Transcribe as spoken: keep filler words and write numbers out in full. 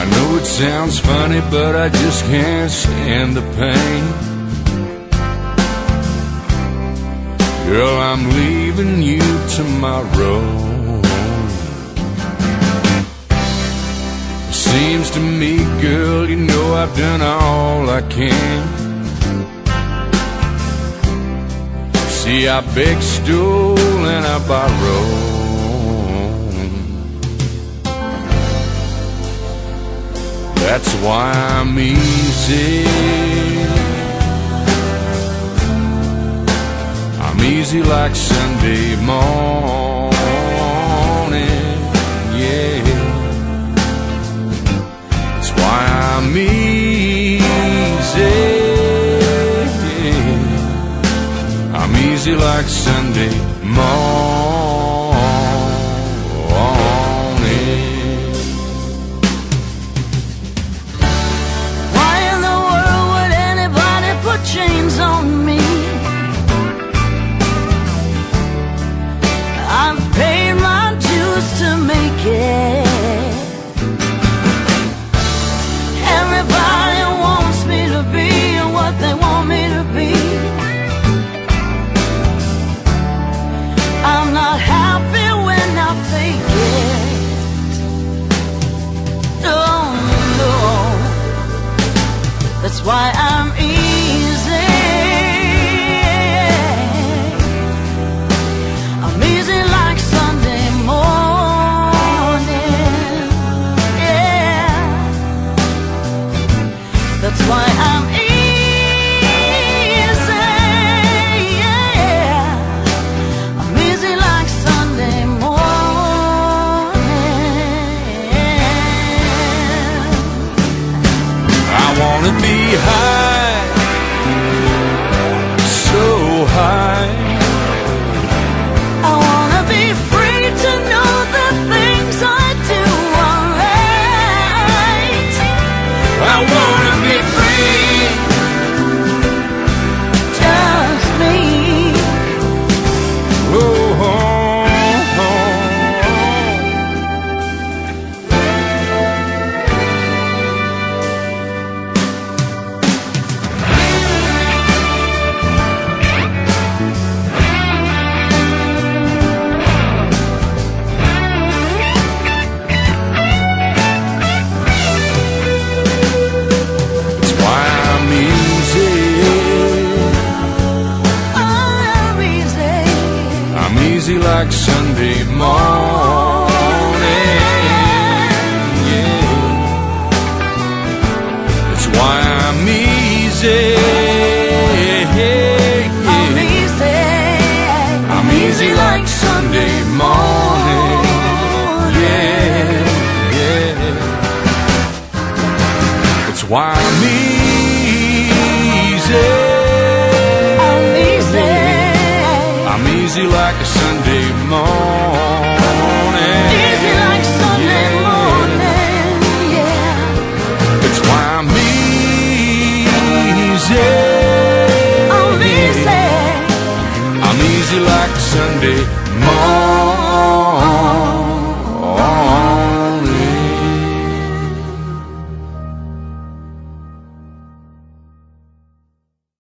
I know it sounds funny, but I just can't stand the pain. Girl, I'm leaving you tomorrow. Seems to me, girl, you know I've done all I can. See, I beg, stole, and I borrow. That's why I'm easy. I'm easy like Sunday morning, yeah. That's why I'm easy. I'm easy like Sunday morning. Why in the world would anybody put chains on me? I've paid my dues to make it. Everybody wants me to be what they want me to be. I'm not happy when I fake it. Oh no, that's why I'm easy. I'm easy like Sunday morning, yeah. That's why I'm easy. To be high, so high. I wanna be free to know the things I do are right. I wanna be free, just me. oh, oh, oh. Easy like Sunday morning, yeah. That's why I'm easy. I'm easy. I'm easy like Sunday morning, yeah, yeah. That's why I'm easy. I'm easy. I'm easy like a Sunday morning.